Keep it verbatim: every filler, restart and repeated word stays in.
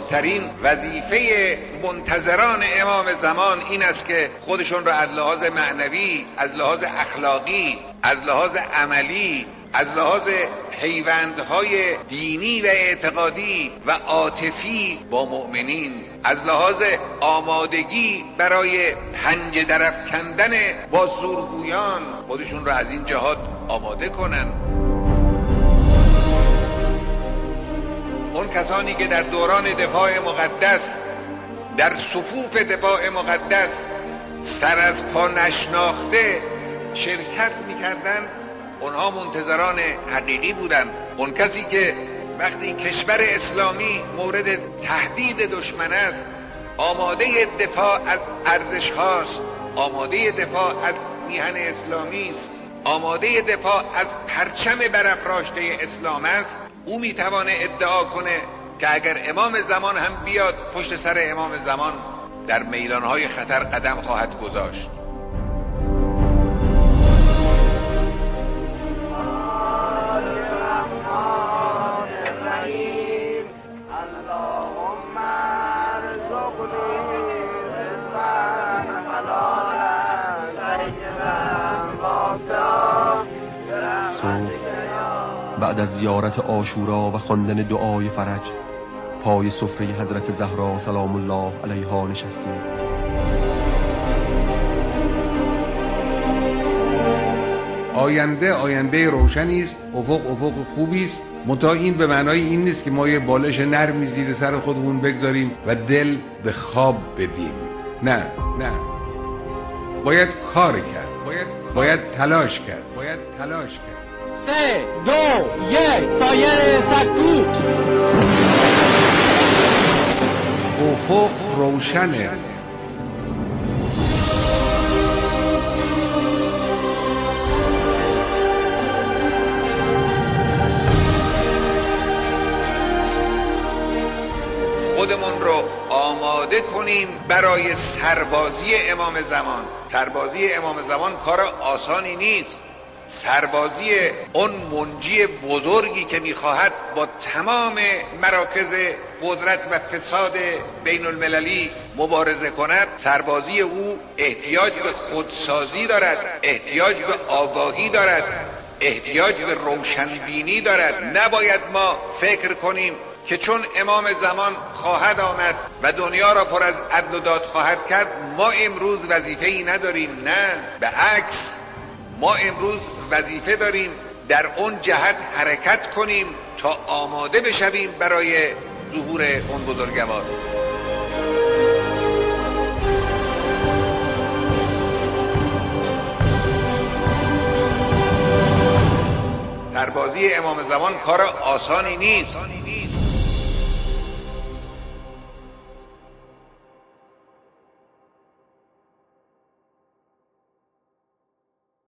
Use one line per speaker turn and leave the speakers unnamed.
بزرگترین وظیفه منتظران امام زمان این است که خودشون را از لحاظ معنوی، از لحاظ اخلاقی، از لحاظ عملی، از لحاظ پیوندهای دینی و اعتقادی و عاطفی با مؤمنین، از لحاظ آمادگی برای پنجه درافکندن با زورگویان خودشون را از این جهات آماده کنن. اون کسانی که در دوران دفاع مقدس، در صفوف دفاع مقدس سر از پا نشناخته شرکت میکردن، اونها منتظران حقیقی بودند. اون کسی که وقتی کشور اسلامی مورد تهدید دشمن است آماده دفاع از ارزش هاست، آماده دفاع از میهن اسلامی است، آماده دفاع از پرچم برافراشته اسلام است، او میتوانه ادعا کنه که اگر امام زمان هم بیاد پشت سر امام زمان در میدانهای خطر قدم خواهد گذاشت.
بعد از زیارت عاشورا و خواندن دعای فرج پای سفره حضرت زهرا سلام الله علیها نشستیم.
آینده آینده روشنی است، افق افق خوبی است، منتها این به معنای این نیست که ما یه بالش نرمی زیر سر خودمون بگذاریم و دل به خواب بدیم. نه نه، باید کار کرد، باید باید تلاش کرد، باید تلاش کرد.
سه دو یک سایر سکوت.
افق روشنه.
خودمون رو آماده کنیم برای سربازی امام زمان. سربازی امام زمان کار آسانی نیست. سربازی اون منجی بزرگی که میخواهد با تمام مراکز قدرت و فساد بین المللی مبارزه کند، سربازی او احتیاج به خودسازی دارد، احتیاج به آگاهی دارد، احتیاج به روشنبینی دارد. نباید ما فکر کنیم که چون امام زمان خواهد آمد و دنیا را پر از عدل و داد خواهد کرد ما امروز وظیفه‌ای نداریم. نه، به عکس، ما امروز وظیفه داریم در اون جهت حرکت کنیم تا آماده بشویم برای ظهور اون بزرگوار. سربازی امام زمان کار آسانی نیست.